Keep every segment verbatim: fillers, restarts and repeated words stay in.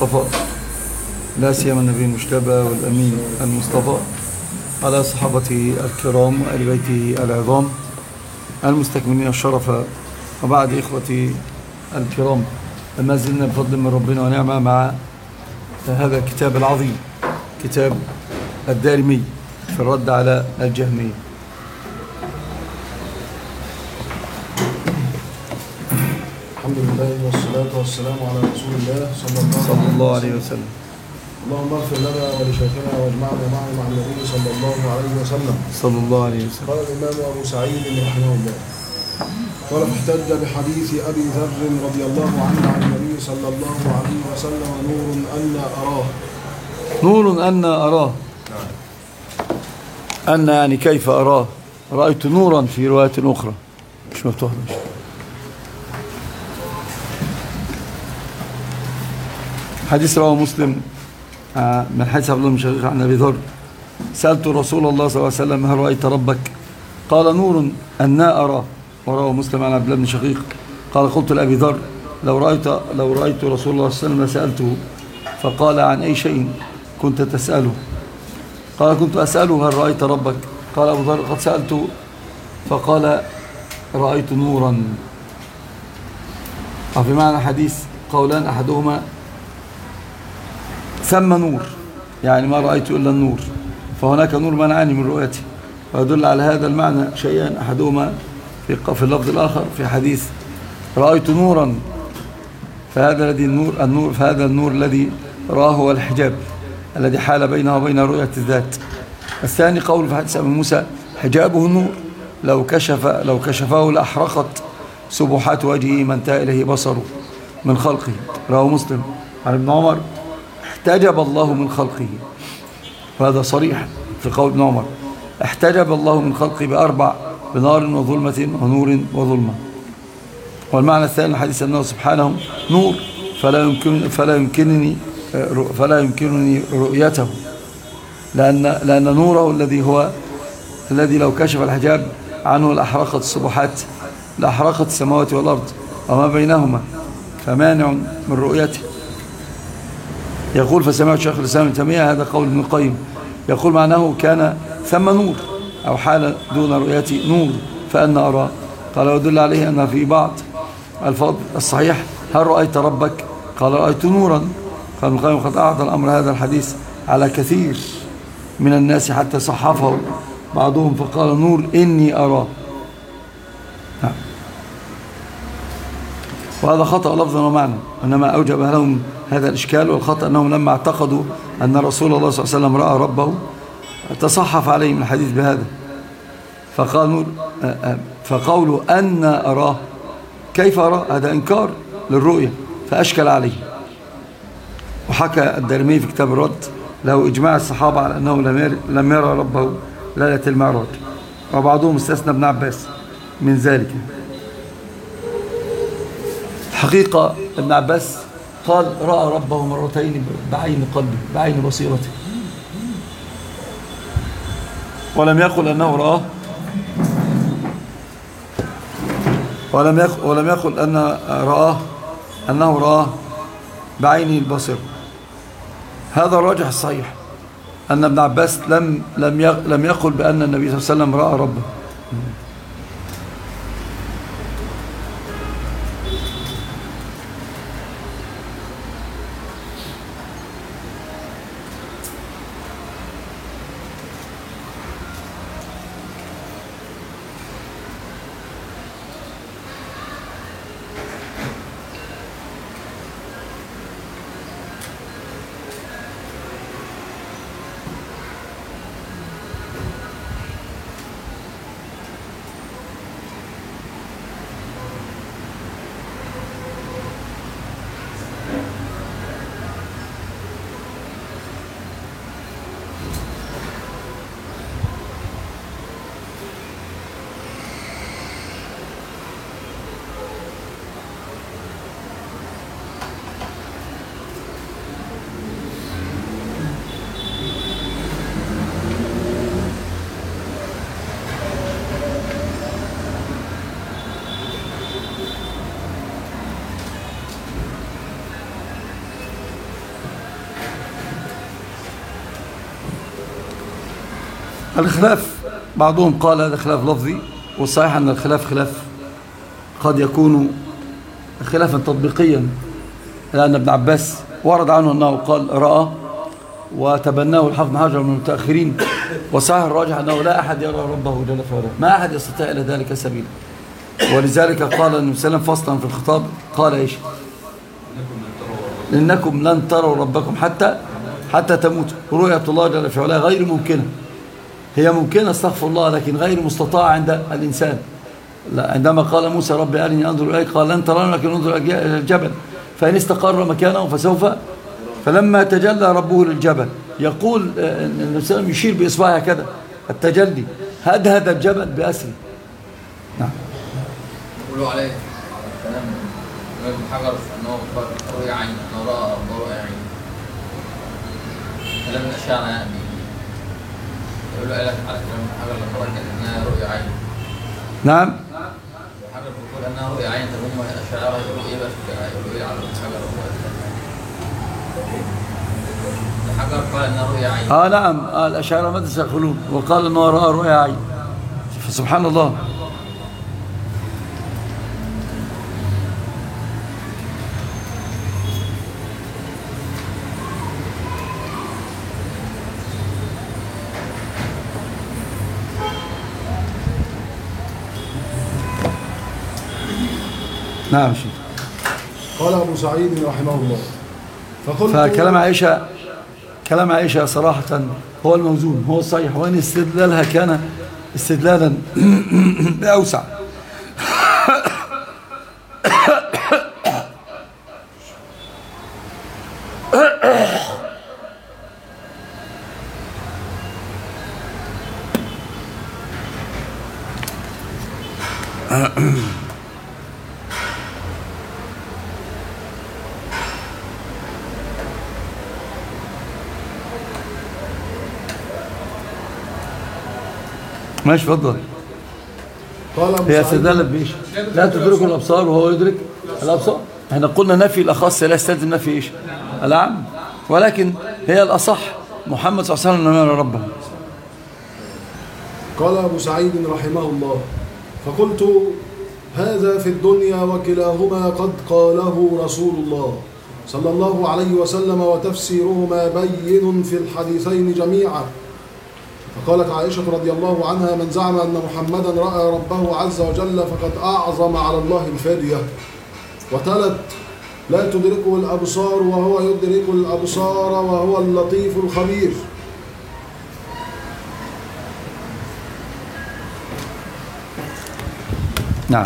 المصطفى، لا سيما النبي المجتبى والأمين المصطفى، على صحابته الكرام وآل بيته العظام المستكملين الشرف. وبعد إخوتي الكرام، ما زلنا بفضل من ربنا ونعمة مع هذا الكتاب العظيم، كتاب الدارمي في الرد على الجهمية. الحمد لله والصلاة والسلام على رسول الله صلى الله, صلى الله عليه وسلم. اللهم اغفر لنا ولشيخنا واجمعنا معه مع النبي صلى الله عليه وسلم. صلى الله عليه وسلم. قال الإمام أبو سعيد رحمه الله: قال: احتج بحديث أبي ذر رضي الله عنه عن النبي صلى الله عليه وسلم نور أن أراه. نور أن أراه، أن يعني كيف أراه؟ رأيت نورا في رواية أخرى مش مفتوحة. حديث رواه مسلم من حديث عبد الله بن شقيق عن أبي ذر: سألت رسول الله صلى الله عليه وسلم: هل رأيت ربك؟ قال: نور أنا أراه. ورواه مسلم عن عبد الله بن شقيق قال: قلت لأبي ذر: لو رأيت لو رأيت رسول الله صلى الله عليه وسلم لسألته. فقال: عن أي شيء كنت تسأله؟ قال: كنت أسأله: هل رأيت ربك؟ قال أبو ذر: قد سألته. فقال: رأيت نورا. وفي معنى حديث قولان، أحدهما ثم نور، يعني ما رأيت إلا النور، فهناك نور منعني من رؤيته. ويدل على هذا المعنى شيئان، أحدهما في اللفظ الآخر في حديث رأيت نورا، فهذا الذي النور النور فهذا النور الذي راه هو الحجاب الذي حال بينه وبين رؤية الذات. الثاني قول في حديث أبي موسى: حجابه النور، لو كشف لو كشفه لأحرقت سبحات وجهه ما انتهى إليه بصره من خلقه. رواه مسلم عن ابن عمر: احتجب الله من خلقه. وهذا صريح في قول ابن عمر: احتجب الله من خلقه بأربع: بنار وظلمة ونور وظلمة. والمعنى الثاني الحديث أنه سبحانه نور، فلا يمكن فلا يمكنني فلا يمكنني رؤيته، لأن لأن نوره الذي هو الذي لو كشف الحجاب عنه لأحرقت السبحات لأحرقت السماوات والأرض وما بينهما، فمانع من رؤيته. يقول: فسمعت شيخ الإسلام ابن تيمية هذا قول ابن القيم، يقول معناه كان ثم نور أو حال دون رؤيتي نور فأنا أراه. قال: ويدل عليه أن في بعض الفاظ الصحيح: هل رأيت ربك؟ قال: رأيت نورا. قال ابن القيم: قد أعطى الأمر هذا الحديث على كثير من الناس حتى صحفه بعضهم فقال: نور إني أراه. وهذا خطأ لفظا ومعنى، إنما أوجب لهم هذا الإشكال والخطأ أنهم لما اعتقدوا أن رسول الله صلى الله عليه وسلم رأى ربه تصحف عليهم الحديث بهذا، فقال نور. فقولوا أن أراه، كيف أراه؟ هذا إنكار للرؤية فأشكل عليه. وحكى الدارمي في كتاب الرد له إجماع الصحابة على أنه لم يرى ربه ليلة المعراج، وبعضهم استثنى ابن عباس من ذلك. حقيقة ابن عباس قال: رأى ربه مرتين بعين قلبه، بعين بصيرته، ولم يقل أنه رآه ولم يقل ولم يقل أن رآه أنه رآه بعين البصر. هذا الراجح الصحيح، أن ابن عباس لم لم لم يقل بأن النبي صلى الله عليه وسلم رأى ربه. الخلاف بعضهم قال هذا خلاف لفظي، والصحيح أن الخلاف خلاف قد يكون خلافا تطبيقيا، لأن ابن عباس ورد عنه أنه قال رأى، وتبناه الحافظ بن حجر من المتأخرين، وصحيح الراجح أنه لا أحد يرى ربه جل في علاه، ما أحد يستطيع إلى ذلك سبيلا. ولذلك قال النبي صلى الله عليه وسلم فصلا في الخطاب، قال إيش؟ إنكم لن تروا ربكم حتى حتى تموتوا. رؤية الله جل في علاه غير ممكنة، هي ممكنة استغفر الله، لكن غير مستطاعة عند الإنسان. لا، عندما قال موسى ربي أرني أنظر إليك، قال لن تراني لكن انظر إلى الجبل فإن استقر مكانه فسوف. فلما تجلى ربه للجبل، يقول النبي صلى الله عليه وسلم يشير بإصبعه كذا التجلي، هدهد الجبل بأسره. نعم. يقولوا عليه كلام ابن حجر أنه رؤيا عين، أنه رأى رؤيا عين، كلام الأشاعرة يعني يقولوا على كلام ابن حجر لما رجع أنها رؤيا عين. نعم. ابن حجر بيقول أنها رؤيا عين، طب هم الأشاعرة يقولوا إيه بس يقولوا إيه على ابن حجر؟ ابن حجر قال أنها رؤيا عين. آه نعم، آه الأشاعرة ماذا يقولون؟ وقال أنه رأى رؤيا عين، فسبحان الله. نعم شيخ. قال أبو سعيد رحمه الله فقلت فكلام عائشة كلام عائشة صراحة هو الموزون، هو الصحيح، وإن استدلالها كان استدلالا بأوسع. ماشي اتفضل. هي استدلت بايش؟ لا تدرك الابصار وهو يدرك الابصار. احنا قلنا نفي الاخص لا يستلزم نفي ايش؟ العام، ولكن هي الاصح محمد صلى الله عليه وسلم يرى ربه. قال ابو سعيد رحمه الله فقلت هذا في الدنيا وكلاهما قد قاله رسول الله صلى الله عليه وسلم وتفسيرهما بين في الحديثين جميعا. فقالت عائشة رضي الله عنها من زعم أن محمدا رأى ربه عز وجل فقد أعظم على الله الفدية. وتلت لا تدركه الأبصار وهو يدرك الأبصار وهو اللطيف الخبير. نعم.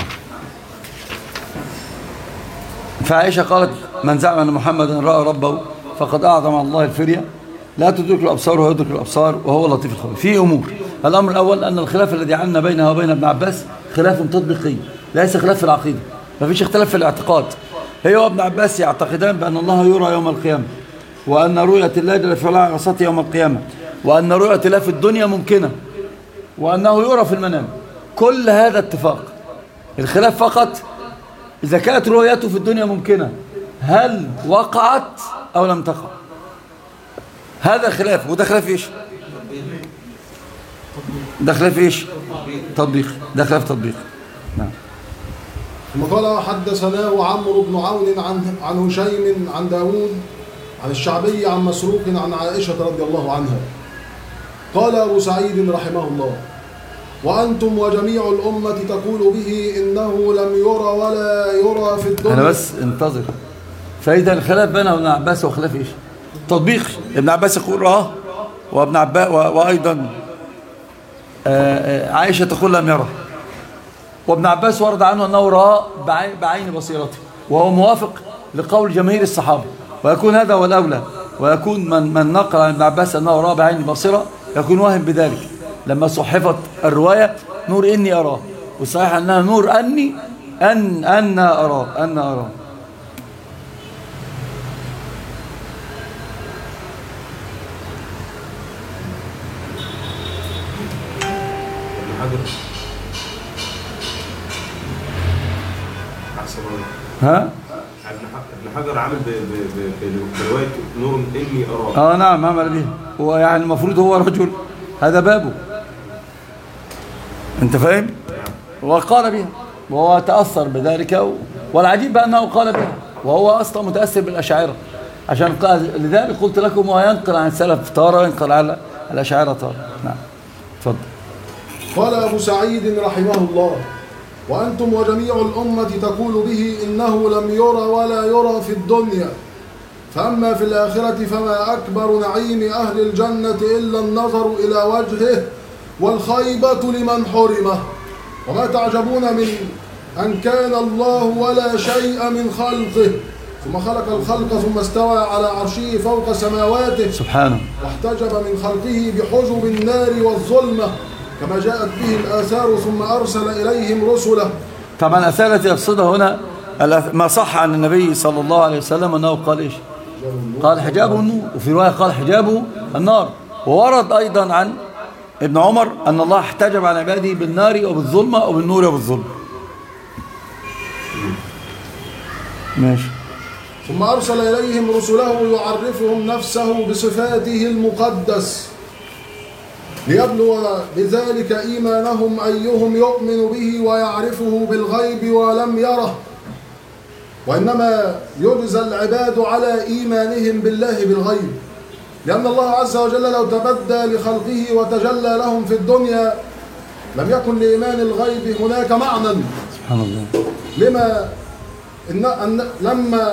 فعائشة قالت من زعم أن محمدا رأى ربه فقد أعظم على الله الفدية، لا تدرك الأبصار وهو يدرك الأبصار وهو اللطيف الخبير. في أمور، الأمر الأول أن الخلاف الذي عنا بينها وبين ابن عباس خلاف تطبيقي، ليس خلاف في العقيدة، ما فيش اختلاف في الاعتقاد. هي وابن عباس يعتقدان بأن الله يرى يوم القيامة، وأن رؤية الله جل في علاه على عرصته يوم القيامة، وأن رؤية الله في الدنيا ممكنة، وأنه يرى في المنام. كل هذا اتفاق. الخلاف فقط إذا كانت رؤيته في الدنيا ممكنة هل وقعت أو لم تقع. هذا خلاف، وده خلاف ايش؟ ده خلاف ايش؟ تطبيق. ده خلاف تطبيق. نعم. ثم قال حدثناه عمرو بن عون عن عن هشيم عن داود عن الشعبي عن مسروق عن عائشة رضي الله عنها. قال أبو سعيد رحمه الله وأنتم وجميع الأمة تقول به إنه لم يرى ولا يرى في الدنيا. أنا بس انتظر. فإذا الخلاف بينه وبين عباس هو خلاف ايش؟ تطبيق. ابن عباس يقول راه، وابن عباس وأيضا عائشة تقول لم يره، وابن عباس ورد عنه أنه رأى بعين بصيرته، وهو موافق لقول جماهير الصحابة، ويكون هذا هو الأولى. ويكون من, من نقل عن ابن عباس أنه رأى بعين بصيرة يكون واهم بذلك لما صحفت الرواية نور إني أراه، والصحيح أنها نور أني أن أن أراه أن أراه. ها؟ ابن حجر عامل برواية نور إني أراه. اه نعم عمل به. هو يعني المفروض هو رجل، هذا بابه، أنت فاهم؟ وقال بها وهو تأثر بذلك، والعجيب بأنه قال بها وهو أصلا متأثر بالأشاعرة، عشان قال لذلك قلت لكم هو ينقل عن السلف تارة وينقل على الأشاعرة تارة. نعم تفضل. قال أبو سعيد رحمه الله: وأنتم وجميع الأمة تقول به إنه لم يرى ولا يرى في الدنيا، فأما في الآخرة فما أكبر نعيم أهل الجنة إلا النظر إلى وجهه والخيبة لمن حرمه، وما تعجبون من أن كان الله ولا شيء من خلقه ثم خلق الخلق ثم استوى على عرشه فوق سماواته سبحانه، واحتجب من خلقه بحجب النار والظلمة كما جاءت به الآثار ثم أرسل إليهم رسله. طبعا الآثار التي يقصدها هنا ما صح عن النبي صلى الله عليه وسلم أنه قال إيش؟ قال حجابه النور، وفي رواية قال حجابه النار. وورد أيضا عن ابن عمر أن الله احتجب عن عباده بالنار وبالظلمة وبالنور وبالظلم. ماشي. ثم أرسل إليهم رسله يعرفهم نفسه بصفاته المقدس ليبلو بذلك إيمانهم أيهم يؤمن به ويعرفه بالغيب ولم يره، وإنما يجزى العباد على إيمانهم بالله بالغيب، لأن الله عز وجل لو تبدى لخلقه وتجلى لهم في الدنيا لم يكن لإيمان الغيب هناك معنى. سبحان الله. لما إن أن لما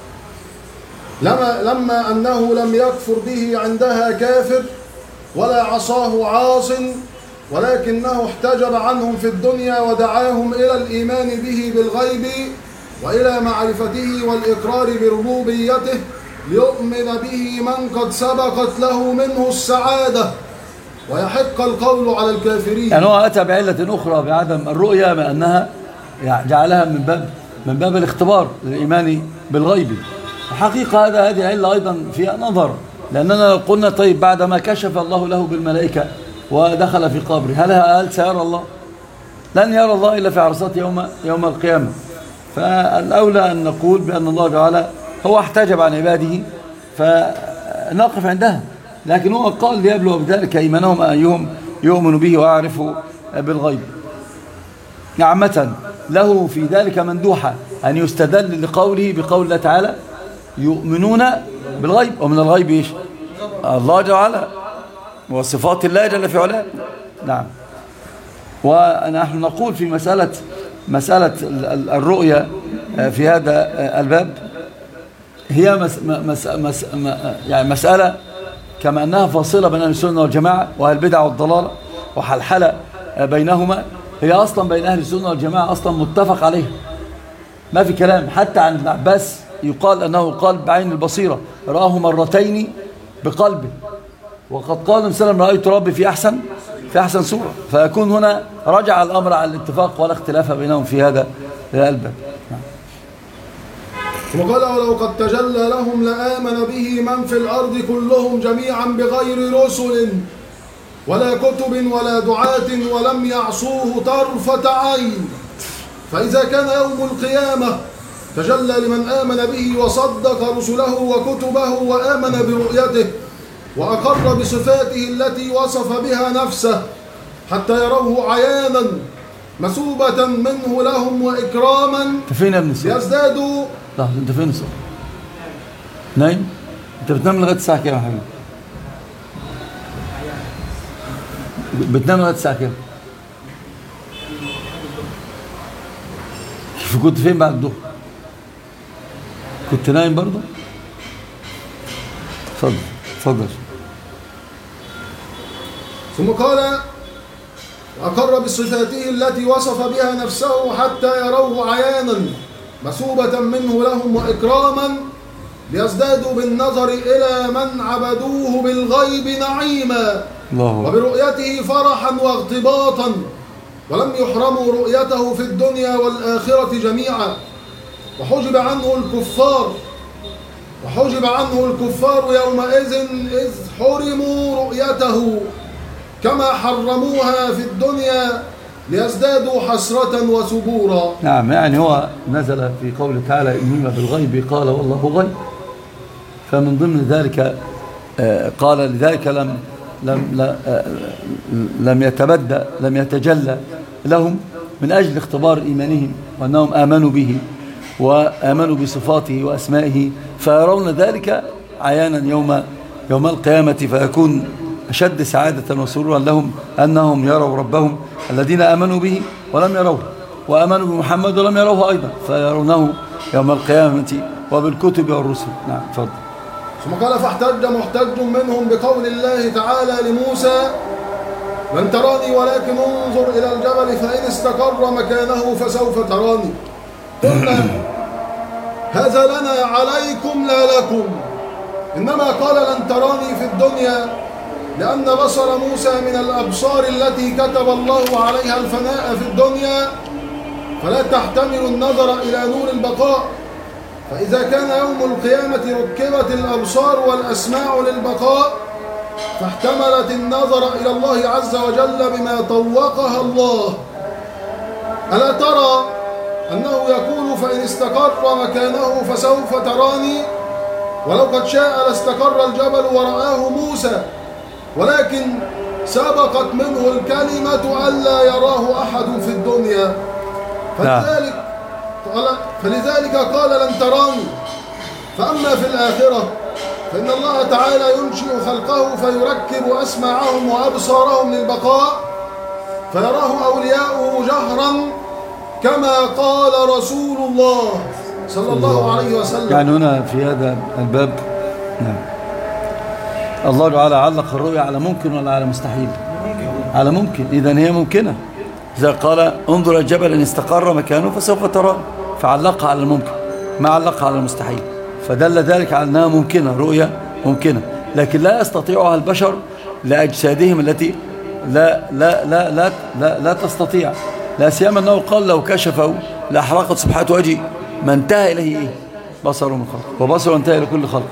لما لما أنه لم يكفر به عندها كافر ولا عصاه عاص، ولكنه احتجب عنهم في الدنيا ودعاهم إلى الإيمان به بالغيب وإلى معرفته والإقرار بربوبيته ليؤمن به من قد سبقت له منه السعادة ويحق القول على الكافرين. يعني هو أتى بعلة أخرى بعدم الرؤية بأنها جعلها من باب من باب الاختبار للإيمان بالغيب. الحقيقة هذا هذه العلة أيضا فيها نظر، لأننا لو قلنا طيب بعدما كشف الله له بالملائكة ودخل في قبره هل هل سيرى الله؟ لن يرى الله إلا في عرصات يوم يوم القيامة. فالأولى أن نقول بأن الله تعالى هو احتجب عن عباده فنقف عندها، لكن هو قال ليبلغ بذلك إيمانهم أيهم يؤمن به ويعرفوا بالغيب. عامة له في ذلك مندوحة أن يستدل لقوله بقول الله تعالى يؤمنون بالغيب، ومن الغيب إيش؟ الله جل وعلا وصفات الله جل في علاه. نعم. ونحن نقول في مسألة مسألة الرؤية في هذا الباب هي مس مس مس يعني مسألة كما أنها فاصلة بين أهل السنة والجماعة وأهل البدع والضلالة وحلحلة بينهما، هي أصلا بين أهل السنة والجماعة أصلا متفق عليها، ما في كلام. حتى عن ابن عباس يقال أنه قال بعين البصيرة رآه مرتين بقلبه، وقد قال وسلم رأيت ربي في أحسن في أحسن صورة، فيكون هنا رجع الأمر على الاتفاق ولا اختلاف بينهم في هذا الباب. وقال ولو قد تجلى لهم لآمن به من في الأرض كلهم جميعا بغير رسل ولا كتب ولا دعاة ولم يعصوه طرفة عين، فإذا كان يوم القيامة تجلى لمن آمن به وصدق رسله وكتبه وآمن برؤيته وأقر بصفاته التي وصف بها نفسه حتى يروه عيانا مثوبة منه لهم وإكراما يزدادوا. لحظة، أنت فين صار؟ نايم؟ أنت بتنام لغاية الساعة كام يا حبيبي؟ بتنام لغاية الساعة كام؟ كنت فين بعد الظهر؟ كنت نايم برضه؟ اتفضل اتفضل. ثم قال وأقر بصفاته التي وصف بها نفسه حتى يروه عيانا مثوبة منه لهم وإكراما ليزدادوا بالنظر إلى من عبدوه بالغيب نعيما وبرؤيته فرحا واغتباطا، ولم يحرموا رؤيته في الدنيا والآخرة جميعا. وحجب عنه الكفار وحجب عنه الكفار يومئذ إذ حرموا رؤيته كما حرموها في الدنيا ليزدادوا حسرة وثبورا. نعم، يعني هو نزل في قوله تعالى يؤمنون بالغيب قال والله غيب، فمن ضمن ذلك قال لذلك لم لم, لم يتبدأ لم يتجلى لهم من أجل اختبار إيمانهم وأنهم آمنوا به وآمنوا بصفاته وأسمائه، فيرون ذلك عيانا يوم يوم القيامة، فيكون أشد سعادة وسرورا لهم أنهم يروا ربهم الذين آمنوا به ولم يروه، وآمنوا بمحمد ولم يروه أيضا، فيرونه يوم القيامة وبالكتب والرسل. نعم تفضل. ثم قال فاحتج محتج منهم بقول الله تعالى لموسى لن تراني ولكن انظر إلى الجبل فإن استقر مكانه فسوف تراني. قلنا هذا لنا عليكم لا لكم، إنما قال لن تراني في الدنيا لأن بصر موسى من الأبصار التي كتب الله عليها الفناء في الدنيا، فلا تحتمل النظر إلى نور البقاء، فإذا كان يوم القيامة ركبت الأبصار والأسماع للبقاء فاحتملت النظر إلى الله عز وجل بما طوقها الله. ألا ترى أنه يقول فإن استقر مكانه فسوف تراني، ولو قد شاء لاستقر الجبل ورآه موسى، ولكن سبقت منه الكلمة ألا يراه أحد في الدنيا، فلذلك قال, فلذلك قال لن تراني. فأما في الآخرة فإن الله تعالى ينشئ خلقه فيركب أسماعهم وأبصارهم للبقاء، فيراه أولياؤه جهرا كما قال رسول الله صلى الله عليه وسلم. يعني هنا في هذا الباب نعم الله تعالى علق الرؤيا على ممكن ولا على مستحيل؟ على ممكن. إذن هي ممكنة، إذا قال انظر الجبل إن استقر مكانه فسوف تراه، فعلقها على الممكن ما علقها على المستحيل، فدل ذلك على أنها ممكنة، رؤيا ممكنة، لكن لا يستطيعها البشر لأجسادهم التي لا لا لا لا لا, لا تستطيع، لا سيما أنه قال لو كشفوا لأحرقت سبحة وجهي، ما انتهى إليه إيه؟ بصره من خلق، وبصره انتهى إلى كل خلق.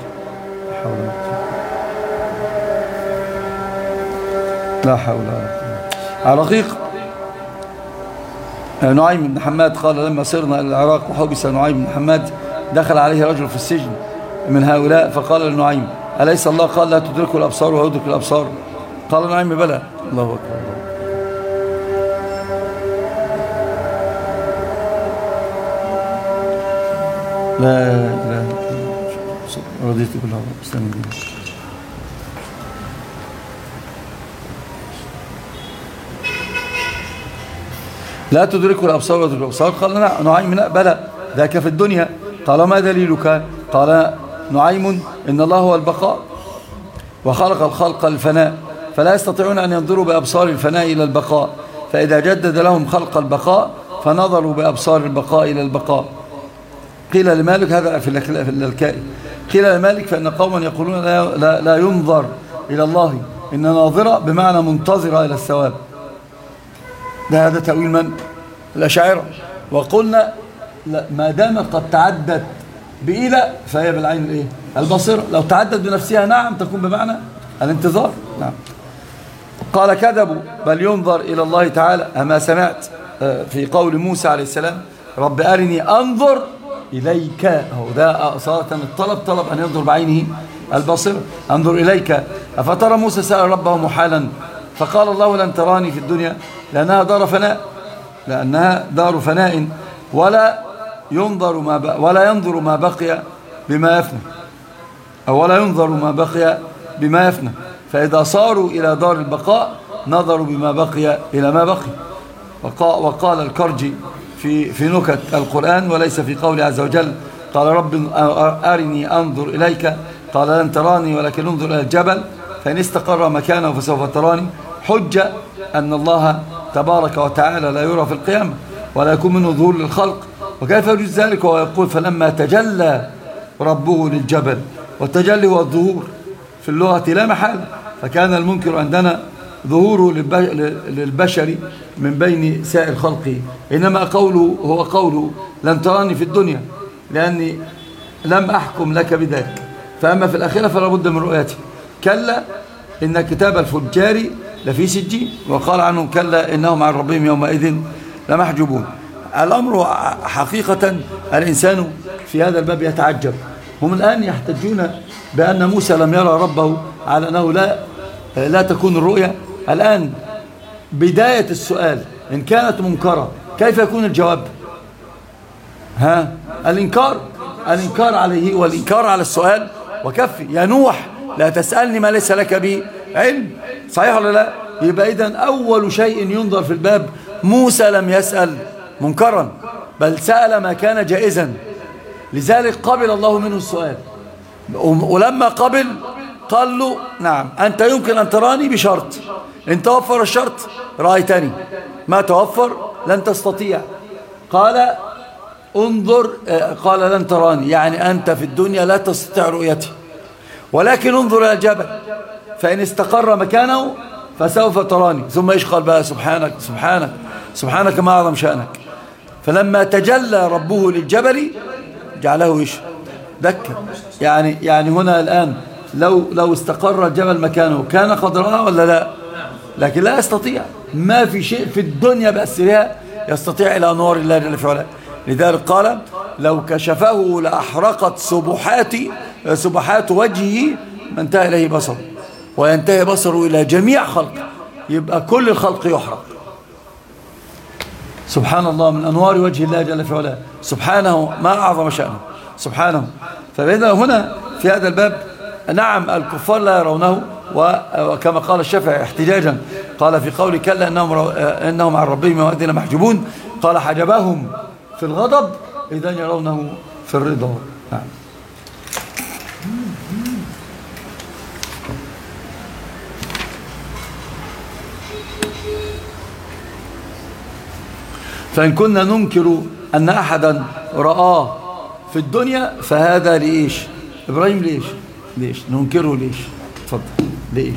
لا حول ولا قوة. على رقيق نعيم بن حماد قال لما سرنا إلى العراق وحبس نعيم بن حماد دخل عليه رجل في السجن من هؤلاء فقال لنعيم أليس الله قال لا تدركوا الأبصار ويدرك الأبصار؟ قال نعيم بلى. الله أكبر. لا لا رضيت بالله استمع بي. لا تدركوا الأبصار ويدرك الأبصار. قال نعيم بلى ذاك في الدنيا. قال ما دليلك؟ قال نعيم إن الله هو البقاء وخلق الخلق الفناء، فلا يستطيعون أن ينظروا بأبصار الفناء إلى البقاء، فإذا جدد لهم خلق البقاء فنظروا بأبصار البقاء إلى البقاء. قيل لمالك هذا في الكائن، قيل لمالك فإن قوما يقولون لا, لا, لا ينظر إلى الله، إن ناظرة بمعنى منتظرة إلى الثواب. ده هذا تأويل من؟ الأشاعرة. وقلنا ما دام قد تعدت بإلى فهي بالعين الإيه؟ البصيرة. لو تعدت بنفسها نعم تكون بمعنى الانتظار. نعم. قال كذبوا بل ينظر إلى الله تعالى. أما سمعت في قول موسى عليه السلام رب أرني أنظر إليك، هو ده صارت الطلب طلب أن ينظر بعينه البصيرة، أنظر إليك. أفترى موسى سأل ربه محالا فقال الله لن تراني في الدنيا لأنها دار فناء، لأنها دار فناء ولا ينظر ما بقى ولا ينظر ما بقي بما يفنى، أو ولا ينظر ما بقي بما يفنى، فإذا صاروا إلى دار البقاء نظروا بما بقي إلى ما بقي. وقال الكرجي في في نكت القرآن وليس في قوله عز وجل قال رب أرني أنظر إليك، قال لن تراني ولكن انظر إلى الجبل فإن استقر مكانه فسوف تراني، حجة أن الله تبارك وتعالى لا يرى في القيامة ولا يكون منه ظهور للخلق. وكيف يجوز ذلك وهو يقول فلما تجلى ربه للجبل، والتجلي هو الظهور في اللغة لا محال، فكان المنكر عندنا ظهوره للبشر من بين سائر خلقه، إنما قوله هو قوله لن تراني في الدنيا لأني لم أحكم لك بذلك، فأما في الآخرة فلا بد من رؤيته. كلا إن كتاب الفجار لفي سجين، وقال عنهم كلا إنهم عن ربهم يومئذ لمحجوبون. الأمر حقيقة الإنسان في هذا الباب يتعجب. هم الآن يحتجون بأن موسى لم يرى ربه على أنه لا لا تكون الرؤية. الآن بداية السؤال إن كانت منكرة كيف يكون الجواب؟ ها الإنكار، الإنكار عليه والإنكار على السؤال وكفي. يا نوح لا تسألني ما ليس لك به علم، صحيح ولا لا؟ يبقى إذن أول شيء ينظر في الباب موسى لم يسأل منكرا بل سأل ما كان جائزا، لذلك قبل الله منه السؤال. ولما قبل قال له نعم أنت يمكن أن تراني بشرط، إن توفر الشرط رأيتني، ما توفر لن تستطيع. قال انظر، قال لن تراني يعني أنت في الدنيا لا تستطيع رؤيتي، ولكن انظر إلى الجبل فإن استقر مكانه فسوف تراني. ثم ايش قال بقى؟ سبحانك سبحانك سبحانك ما أعظم شأنك. فلما تجلى ربه للجبل جعله ايش؟ دكا. يعني يعني هنا الآن لو لو استقر الجبل مكانه كان قد رآه ولا لا؟ لكن لا يستطيع، ما في شيء في الدنيا بأسرها يستطيع إلى أنوار الله جل في علاه. لذلك قال لو كشفه لأحرقت سبحات سبحات وجهه ما انتهى إليه بصره، وينتهي بصره إلى جميع خلقه، يبقى كل الخلق يحرق. سبحان الله، من أنوار وجه الله جل في علاه، سبحانه ما أعظم شأنه سبحانه. فإذا هنا في هذا الباب نعم الكفار لا يرونه، وكما قال الشافعي احتجاجا قال في قول كلا إنهم, إنهم عن ربهم يومئذ لمحجوبون، قال حجبهم في الغضب إذا يرونه في الرضا. نعم. فإن كنا ننكر أن أحدا رآه في الدنيا فهذا لإيش؟ إبراهيم ليش؟ ليش؟ ننكره ليش؟ تفضل ليش؟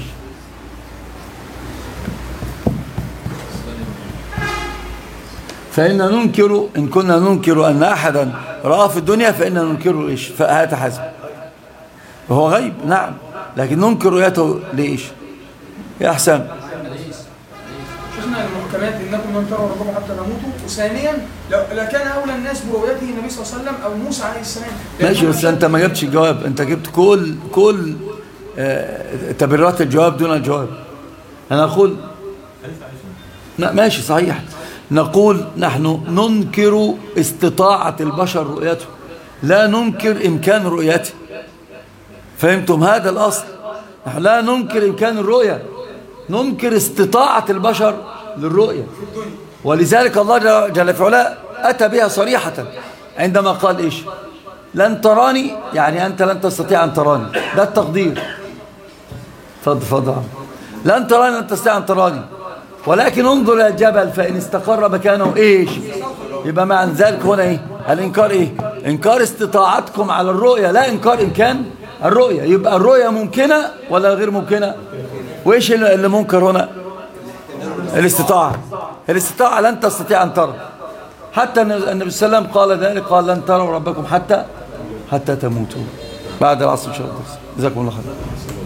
فإن ننكر إن كنا ننكر أن أحدا رآه في الدنيا فإن ننكره ليش؟ فهذا حسب وهو غيب نعم، لكن ننكر رؤيته ليش؟ يا حسام شفنا المحكمات انكم لن تروا ربكم حتى تموتوا، وثانيا لكان اولى الناس برؤيته النبي صلى الله عليه وسلم او موسى عليه السلام. ماشي، بس انت ما جبتش الجواب، انت جبت كل كل آه تبريرات الجواب دون الجواب. انا اقول ماشي صحيح، نقول نحن ننكر استطاعة البشر رؤيته، لا ننكر امكان رؤيته. فهمتم هذا الاصل؟ نحن لا ننكر امكان الرؤية، ننكر استطاعة البشر للرؤية. ولذلك الله جل في علاه أتى بها صريحة عندما قال إيش؟ لن تراني، يعني أنت لن تستطيع أن تراني، ده التقدير. فضل فضل لن تراني، لن تستطيع أن تراني، ولكن انظر إلى الجبل فإن استقر مكانه إيش؟ يبقى مع ذلك هنا إيه؟ الإنكار إيه؟ إنكار استطاعتكم على الرؤية، لا إنكار إمكان الرؤية. يبقى الرؤية ممكنة ولا غير ممكنة؟ وإيش اللي منكر هنا؟ الاستطاعة. الاستطاعة لن تستطيع أن ترى، حتى النبي صلى الله عليه وسلم قال ذلك، قال لن تروا ربكم حتى حتى تموتوا. بعد العصر إن شاء الله. جزاكم الله خير.